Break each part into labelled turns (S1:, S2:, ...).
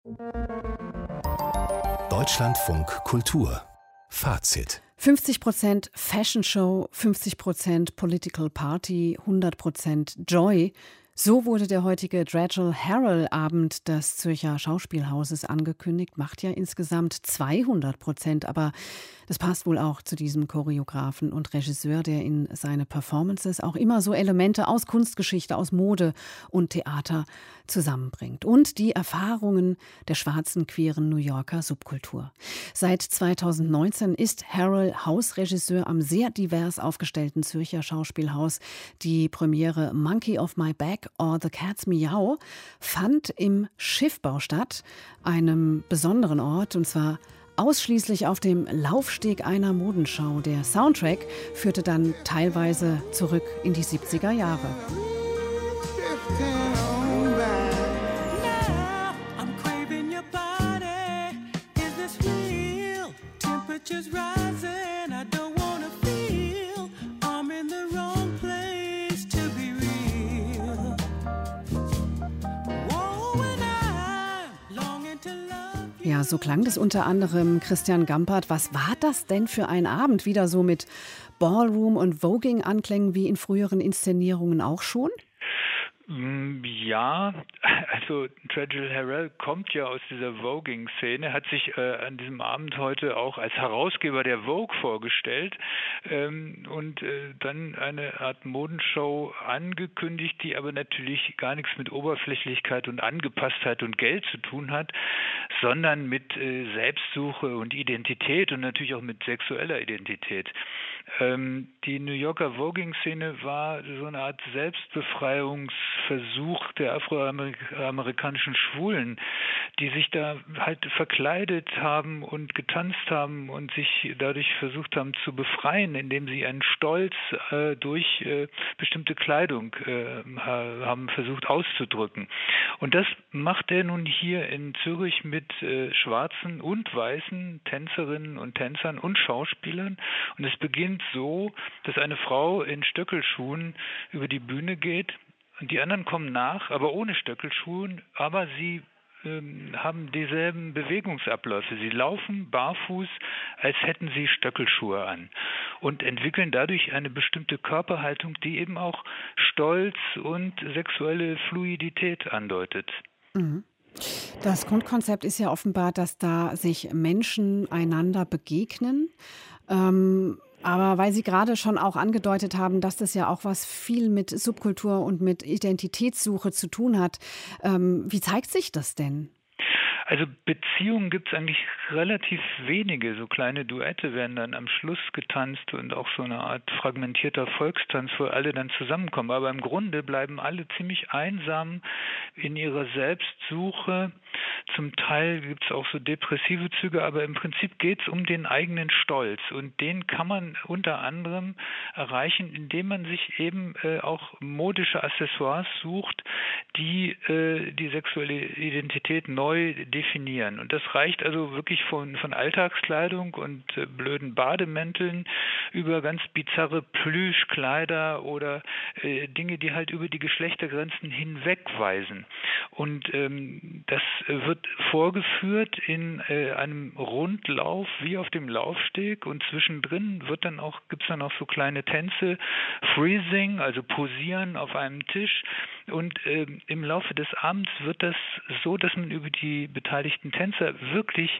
S1: Deutschlandfunk Kultur Fazit
S2: 50% Fashion Show, 50% Political Party, 100% Joy. So wurde der heutige Dragel Harrell-Abend des Zürcher Schauspielhauses angekündigt. Macht ja insgesamt 200%, aber das passt wohl auch zu diesem Choreografen und Regisseur, der in seine Performances auch immer so Elemente aus Kunstgeschichte, aus Mode und Theater zusammenbringt. Und die Erfahrungen der schwarzen, queeren New Yorker Subkultur. Seit 2019 ist Harrell Hausregisseur am sehr divers aufgestellten Zürcher Schauspielhaus. Die Premiere Monkey off My Back or The Cat's Meow fand im Schiffbau statt, einem besonderen Ort, und zwar ausschließlich auf dem Laufsteg einer Modenschau. Der Soundtrack führte dann teilweise zurück in die 70er Jahre. Ja, so klang das unter anderem Christian Gampert. Was war das denn für ein Abend? Wieder so mit Ballroom- und Voguing-Anklängen wie in früheren Inszenierungen auch schon?
S3: Ja, also Dragel Harrell kommt ja aus dieser Voguing-Szene, hat sich an diesem Abend heute auch als Herausgeber der Vogue vorgestellt und dann eine Art Modenshow angekündigt, die aber natürlich gar nichts mit Oberflächlichkeit und Angepasstheit und Geld zu tun hat, sondern mit Selbstsuche und Identität und natürlich auch mit sexueller Identität. Die New Yorker Voguing-Szene war so eine Art Selbstbefreiungsversuch der afroamerikanischen Schwulen, die sich da halt verkleidet haben und getanzt haben und sich dadurch versucht haben zu befreien, indem sie einen Stolz durch bestimmte Kleidung haben versucht auszudrücken. Und das macht er nun hier in Zürich mit schwarzen und weißen Tänzerinnen und Tänzern und Schauspielern. Und es beginnt so, dass eine Frau in Stöckelschuhen über die Bühne geht und die anderen kommen nach, aber ohne Stöckelschuhen, aber sie haben dieselben Bewegungsabläufe. Sie laufen barfuß, als hätten sie Stöckelschuhe an und entwickeln dadurch eine bestimmte Körperhaltung, die eben auch Stolz und sexuelle Fluidität andeutet.
S2: Mhm. Das Grundkonzept ist ja offenbar, dass da sich Menschen einander begegnen. Aber weil Sie gerade schon auch angedeutet haben, dass das ja auch was viel mit Subkultur und mit Identitätssuche zu tun hat, wie zeigt sich das denn?
S3: Also Beziehungen gibt es eigentlich relativ wenige. So kleine Duette werden dann am Schluss getanzt und auch so eine Art fragmentierter Volkstanz, wo alle dann zusammenkommen. Aber im Grunde bleiben alle ziemlich einsam in ihrer Selbstsuche. Zum Teil gibt es auch so depressive Züge, aber im Prinzip geht es um den eigenen Stolz. Und den kann man unter anderem erreichen, indem man sich eben auch modische Accessoires sucht, die die sexuelle Identität neu definieren. Und das reicht also wirklich von Alltagskleidung und blöden Bademänteln über ganz bizarre Plüschkleider oder Dinge, die halt über die Geschlechtergrenzen hinwegweisen. Und das wird vorgeführt in einem Rundlauf wie auf dem Laufsteg und zwischendrin gibt es dann auch so kleine Tänze, Freezing, also Posieren auf einem Tisch. Und im Laufe des Abends wird das so, dass man über die beteiligten Tänzer wirklich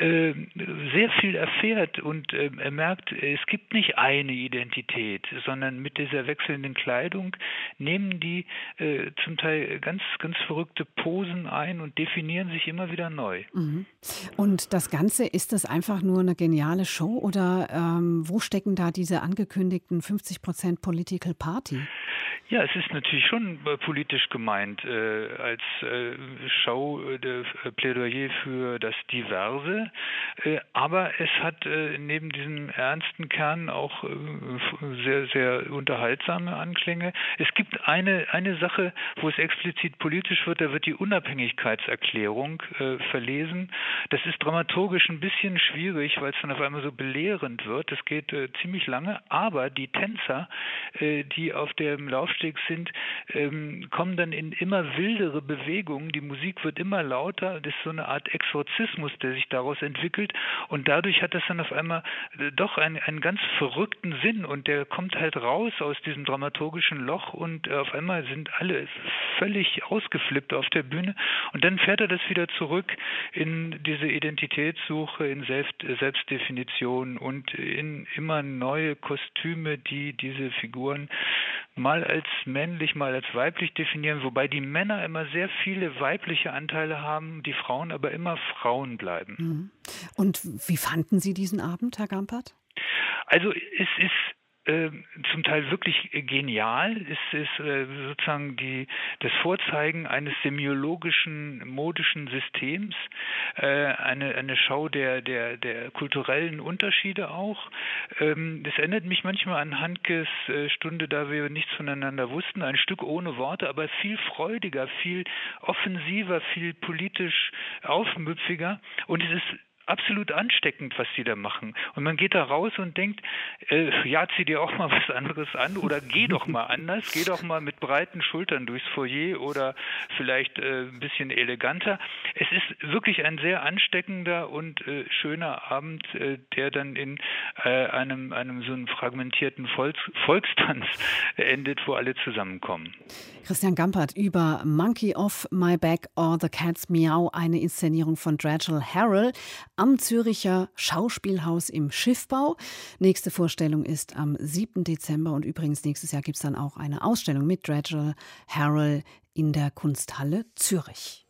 S3: sehr viel erfährt und er merkt, es gibt nicht eine Identität, sondern mit dieser wechselnden Kleidung nehmen die zum Teil ganz, ganz verrückte Posen ein und definieren sich immer wieder neu.
S2: Mhm. Und das Ganze, ist das einfach nur eine geniale Show oder wo stecken da diese angekündigten 50% Political Party?
S3: Ja, es ist natürlich schon politisch gemeint, als Show Plädoyer für das Diverse, aber es hat neben diesem ernsten Kern auch sehr, sehr unterhaltsame Anklänge. Es gibt eine Sache, wo es explizit politisch wird, da wird die Unabhängigkeitserklärung verlesen. Das ist dramaturgisch ein bisschen schwierig, weil es dann auf einmal so belehrend wird. Das geht ziemlich lange, aber die Tänzer, die auf dem Laufsteg sind, kommen dann in immer wildere Bewegungen. Die Musik wird immer lauter. Das ist so eine Art Exorzismus, der sich daraus entwickelt. Und dadurch hat das dann auf einmal doch einen ganz verrückten Sinn. Und der kommt halt raus aus diesem dramaturgischen Loch. Und auf einmal sind alle völlig ausgeflippt auf der Bühne. Und dann fährt er das wieder zurück in diese Identitätssuche, in Selbstdefinition und in immer neue Kostüme, die diese Figuren mal als männlich, mal als weiblich definieren, wobei die Männer immer sehr viele weibliche Anteile haben, die Frauen aber immer Frauen bleiben.
S2: Mhm. Und wie fanden Sie diesen Abend, Herr Gampert?
S3: Also es ist zum Teil wirklich genial. Es ist sozusagen das Vorzeigen eines semiologischen, modischen Systems, eine Schau der kulturellen Unterschiede auch. Das erinnert mich manchmal an Handkes Stunde, da wir nichts voneinander wussten. Ein Stück ohne Worte, aber viel freudiger, viel offensiver, viel politisch aufmüpfiger. Und es ist absolut ansteckend, was die da machen. Und man geht da raus und denkt, ja, zieh dir auch mal was anderes an oder geh doch mal anders, geh doch mal mit breiten Schultern durchs Foyer oder vielleicht ein bisschen eleganter. Es ist wirklich ein sehr ansteckender und schöner Abend, der dann in einem so einen fragmentierten Volkstanz endet, wo alle zusammenkommen.
S2: Christian Gampert über Monkey Off My Back or The Cat's Meow, eine Inszenierung von Dragel Harrell am Züricher Schauspielhaus im Schiffbau. Nächste Vorstellung ist am 7. Dezember und übrigens nächstes Jahr gibt es dann auch eine Ausstellung mit Dragel Harrell in der Kunsthalle Zürich.